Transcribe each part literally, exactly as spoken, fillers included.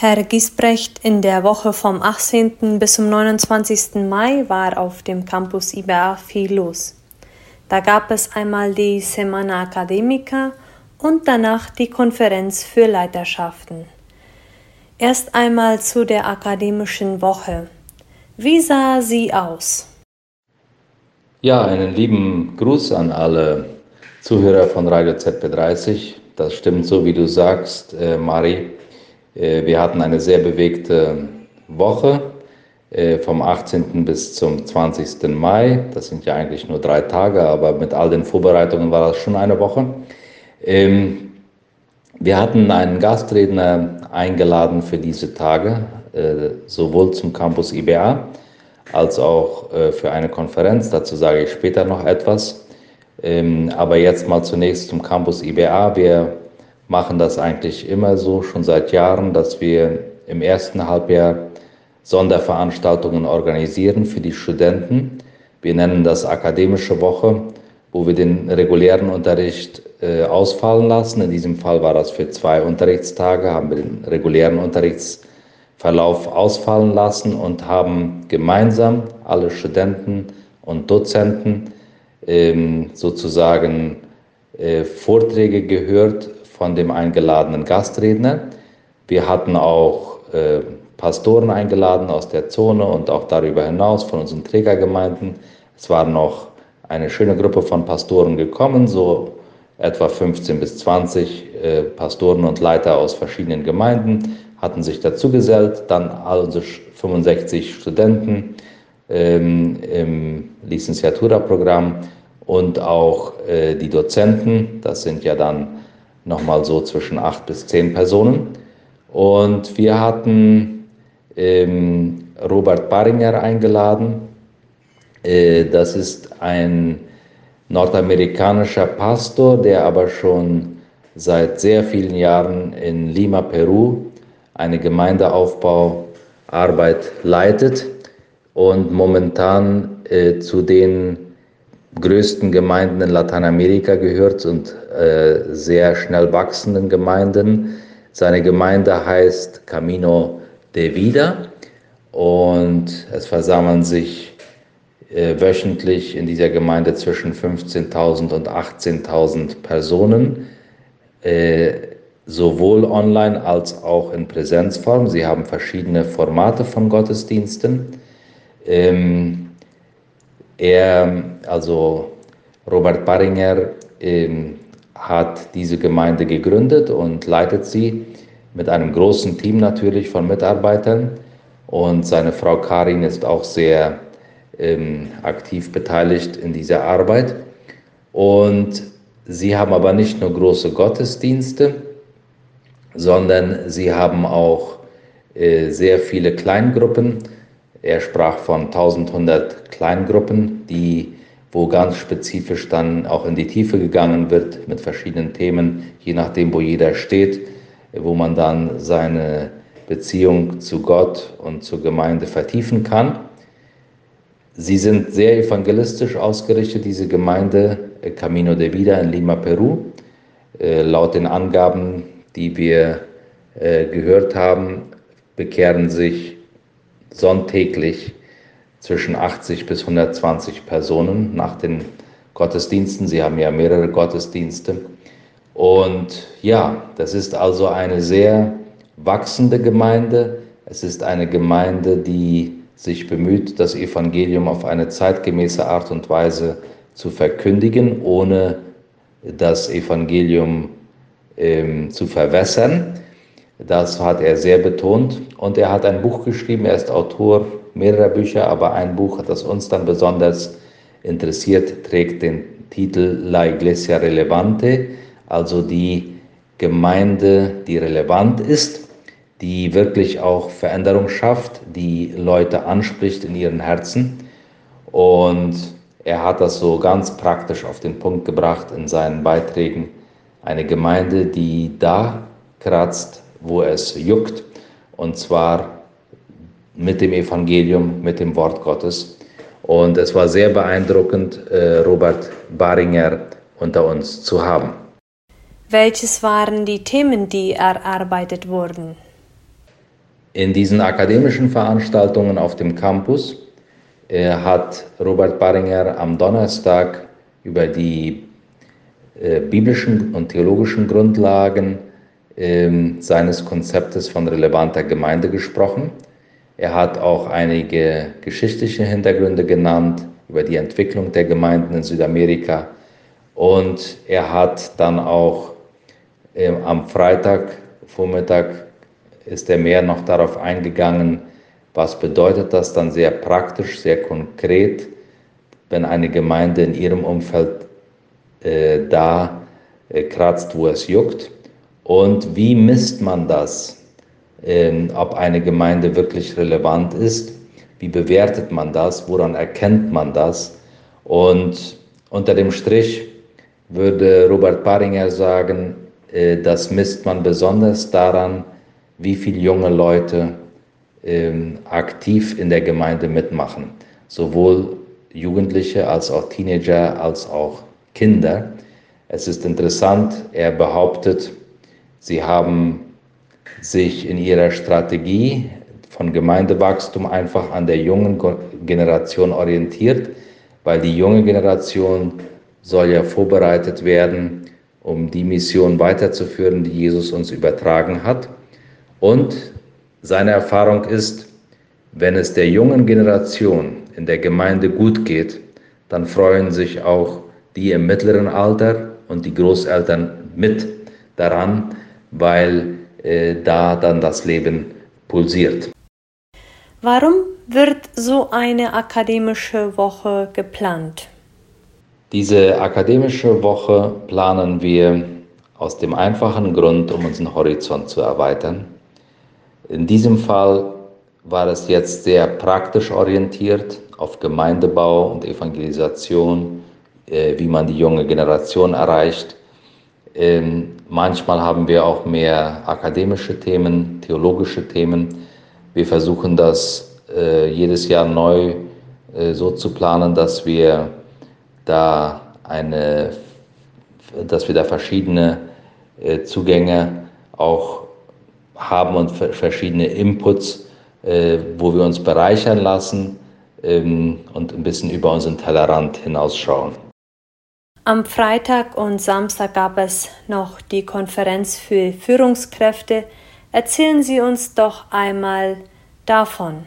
Herr Giesbrecht, in der Woche vom achtzehnten bis zum neunundzwanzigsten Mai war auf dem Campus I B A viel los. Da gab es einmal die Semana Academica und danach die Konferenz für Leiterschaften. Erst einmal zu der akademischen Woche. Wie sah sie aus? Ja, einen lieben Gruß an alle Zuhörer von Radio Z B dreißig. Das stimmt so, wie du sagst, äh, Mari. Äh, wir hatten eine sehr bewegte Woche äh, vom achtzehnten bis zum zwanzigsten Mai. Das sind ja eigentlich nur drei Tage, aber mit all den Vorbereitungen war das schon eine Woche. Ähm, wir hatten einen Gastredner eingeladen für diese Tage, äh, sowohl zum Campus I B A als auch äh, für eine Konferenz. Dazu sage ich später noch etwas. Ähm, aber jetzt mal zunächst zum Campus I B A. Wir machen das eigentlich immer so, schon seit Jahren, dass wir im ersten Halbjahr Sonderveranstaltungen organisieren für die Studenten. Wir nennen das akademische Woche, wo wir den regulären Unterricht äh, ausfallen lassen. In diesem Fall war das für zwei Unterrichtstage, haben wir den regulären Unterrichtsverlauf ausfallen lassen und haben gemeinsam alle Studenten und Dozenten ähm, sozusagen äh, Vorträge gehört von dem eingeladenen Gastredner. Wir hatten auch äh, Pastoren eingeladen aus der Zone und auch darüber hinaus von unseren Trägergemeinden. Es war noch eine schöne Gruppe von Pastoren gekommen, so etwa fünfzehn bis zwanzig äh, Pastoren und Leiter aus verschiedenen Gemeinden hatten sich dazu gesellt, dann also fünfundsechzig Studenten ähm, im Licenciatura-Programm und auch äh, die Dozenten, das sind ja dann nochmal so zwischen acht bis zehn Personen. Und wir hatten ähm, Robert Baringer eingeladen. Äh, das ist ein nordamerikanischer Pastor, der aber schon seit sehr vielen Jahren in Lima, Peru, eine Gemeindeaufbauarbeit leitet und momentan äh, zu den größten Gemeinden in Lateinamerika gehört und äh, sehr schnell wachsenden Gemeinden. Seine Gemeinde heißt Camino de Vida und es versammeln sich äh, wöchentlich in dieser Gemeinde zwischen fünfzehntausend und achtzehntausend Personen, äh, sowohl online als auch in Präsenzform. Sie haben verschiedene Formate von Gottesdiensten. Ähm, Er, also Robert Baringer, ähm, hat diese Gemeinde gegründet und leitet sie mit einem großen Team natürlich von Mitarbeitern. Und seine Frau Karin ist auch sehr ähm, aktiv beteiligt in dieser Arbeit. Und sie haben aber nicht nur große Gottesdienste, sondern sie haben auch äh, sehr viele Kleingruppen. Er sprach von eintausendeinhundert Kleingruppen, die, wo ganz spezifisch dann auch in die Tiefe gegangen wird mit verschiedenen Themen, je nachdem, wo jeder steht, wo man dann seine Beziehung zu Gott und zur Gemeinde vertiefen kann. Sie sind sehr evangelistisch ausgerichtet, diese Gemeinde Camino de Vida in Lima, Peru. Äh, laut den Angaben, die wir äh, gehört haben, bekehren sich sonntäglich zwischen achtzig bis hundertzwanzig Personen nach den Gottesdiensten. Sie haben ja mehrere Gottesdienste. Und ja, das ist also eine sehr wachsende Gemeinde. Es ist eine Gemeinde, die sich bemüht, das Evangelium auf eine zeitgemäße Art und Weise zu verkündigen, ohne das Evangelium ähm, zu verwässern. Das hat er sehr betont und er hat ein Buch geschrieben, er ist Autor mehrerer Bücher, aber ein Buch, das uns dann besonders interessiert, trägt den Titel La Iglesia Relevante, also die Gemeinde, die relevant ist, die wirklich auch Veränderung schafft, die Leute anspricht in ihren Herzen. Und er hat das so ganz praktisch auf den Punkt gebracht in seinen Beiträgen. Eine Gemeinde, die da kratzt, wo es juckt, und zwar mit dem Evangelium, mit dem Wort Gottes. Und es war sehr beeindruckend, Robert Baringer unter uns zu haben. Welches waren die Themen, die erarbeitet wurden? In diesen akademischen Veranstaltungen auf dem Campus äh, hat Robert Barringer am Donnerstag über die äh, biblischen und theologischen Grundlagen äh, seines Konzeptes von relevanter Gemeinde gesprochen. Er hat auch einige geschichtliche Hintergründe genannt über die Entwicklung der Gemeinden in Südamerika. Und er hat dann auch äh, am Freitagvormittag ist er mehr noch darauf eingegangen, was bedeutet das dann sehr praktisch, sehr konkret, wenn eine Gemeinde in ihrem Umfeld äh, da äh, kratzt, wo es juckt. Und wie misst man das, äh, ob eine Gemeinde wirklich relevant ist? Wie bewertet man das? Woran erkennt man das? Und unter dem Strich würde Robert Barringer sagen, äh, das misst man besonders daran, wie viele junge Leute ähm, aktiv in der Gemeinde mitmachen. Sowohl Jugendliche als auch Teenager als auch Kinder. Es ist interessant, er behauptet, sie haben sich in ihrer Strategie von Gemeindewachstum einfach an der jungen Generation orientiert, weil die junge Generation soll ja vorbereitet werden, um die Mission weiterzuführen, die Jesus uns übertragen hat. Und seine Erfahrung ist, wenn es der jungen Generation in der Gemeinde gut geht, dann freuen sich auch die im mittleren Alter und die Großeltern mit daran, weil äh, da dann das Leben pulsiert. Warum wird so eine akademische Woche geplant? Diese akademische Woche planen wir aus dem einfachen Grund, um unseren Horizont zu erweitern. In diesem Fall war es jetzt sehr praktisch orientiert auf Gemeindebau und Evangelisation, äh, wie man die junge Generation erreicht. Ähm, manchmal haben wir auch mehr akademische Themen, theologische Themen. Wir versuchen das äh, jedes Jahr neu äh, so zu planen, dass wir da eine, dass wir da verschiedene äh, Zugänge auch haben und verschiedene Inputs, äh, wo wir uns bereichern lassen ähm, und ein bisschen über unseren Tellerrand hinausschauen. Am Freitag und Samstag gab es noch die Konferenz für Führungskräfte. Erzählen Sie uns doch einmal davon.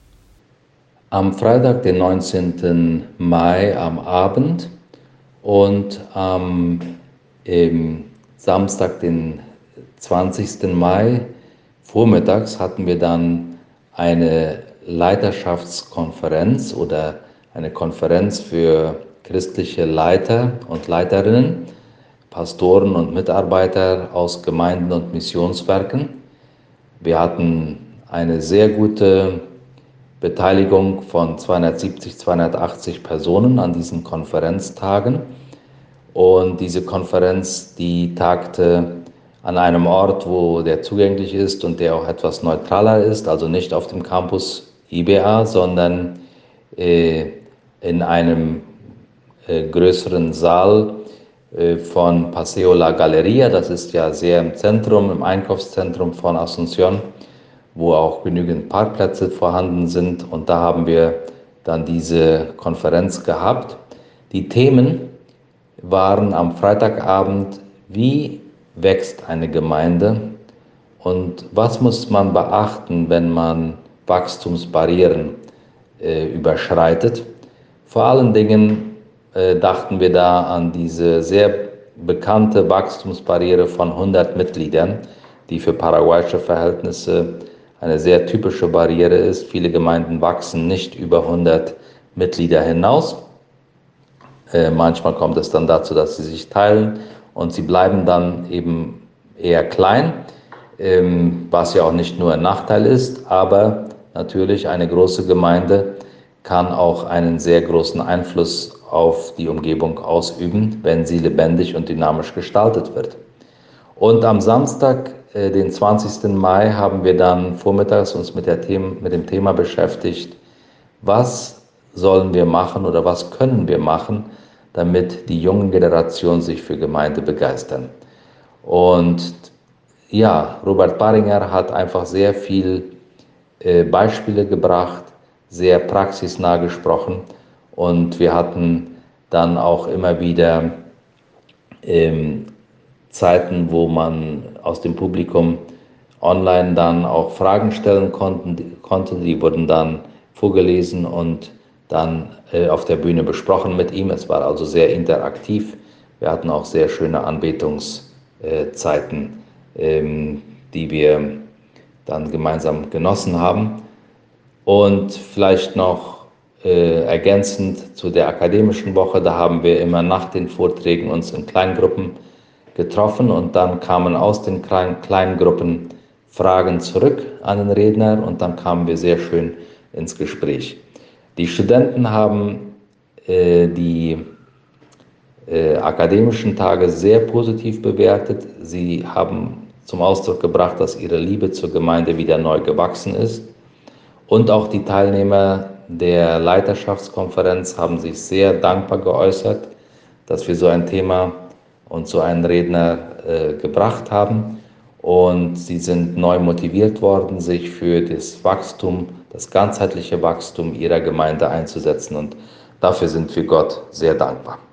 Am Freitag, den neunzehnten Mai am Abend und am ähm, Samstag, den zwanzigsten Mai vormittags hatten wir dann eine Leiterschaftskonferenz oder eine Konferenz für christliche Leiter und Leiterinnen, Pastoren und Mitarbeiter aus Gemeinden und Missionswerken. Wir hatten eine sehr gute Beteiligung von zweihundertsiebzig, zweihundertachtzig Personen an diesen Konferenztagen. Und diese Konferenz, die tagte an einem Ort, wo der zugänglich ist und der auch etwas neutraler ist, also nicht auf dem Campus I B A, sondern äh, in einem äh, größeren Saal äh, von Paseo La Galeria. Das ist ja sehr im Zentrum, im Einkaufszentrum von Asunción, wo auch genügend Parkplätze vorhanden sind. Und da haben wir dann diese Konferenz gehabt. Die Themen waren am Freitagabend, wie wächst eine Gemeinde und was muss man beachten, wenn man Wachstumsbarrieren äh, überschreitet. Vor allen Dingen äh, dachten wir da an diese sehr bekannte Wachstumsbarriere von hundert Mitgliedern, die für paraguayische Verhältnisse eine sehr typische Barriere ist. Viele Gemeinden wachsen nicht über hundert Mitglieder hinaus. Äh, manchmal kommt es dann dazu, dass sie sich teilen und sie bleiben dann eben eher klein, ähm, was ja auch nicht nur ein Nachteil ist, aber natürlich eine große Gemeinde kann auch einen sehr großen Einfluss auf die Umgebung ausüben, wenn sie lebendig und dynamisch gestaltet wird. Und am Samstag, äh, den zwanzigsten Mai, haben wir dann vormittags uns mit, der Thema, mit dem Thema beschäftigt, was sollen wir machen oder was können wir machen, damit die jungen Generationen sich für Gemeinde begeistern. Und ja, Robert Barringer hat einfach sehr viel äh, Beispiele gebracht, sehr praxisnah gesprochen und wir hatten dann auch immer wieder ähm, Zeiten, wo man aus dem Publikum online dann auch Fragen stellen konnten, konnte. Die wurden dann vorgelesen und dann äh, auf der Bühne besprochen mit ihm. Es war also sehr interaktiv. Wir hatten auch sehr schöne Anbetungszeiten, ähm, die wir dann gemeinsam genossen haben. Und vielleicht noch äh, ergänzend zu der akademischen Woche, da haben wir immer nach den Vorträgen uns in Kleingruppen getroffen und dann kamen aus den kleinen, kleinen Gruppen Fragen zurück an den Redner und dann kamen wir sehr schön ins Gespräch. Die Studenten haben äh, die äh, akademischen Tage sehr positiv bewertet. Sie haben zum Ausdruck gebracht, dass ihre Liebe zur Gemeinde wieder neu gewachsen ist. Und auch die Teilnehmer der Leiterschaftskonferenz haben sich sehr dankbar geäußert, dass wir so ein Thema und so einen Redner äh, gebracht haben. Und sie sind neu motiviert worden, sich für das Wachstum, das ganzheitliche Wachstum ihrer Gemeinde einzusetzen. Und dafür sind wir Gott sehr dankbar.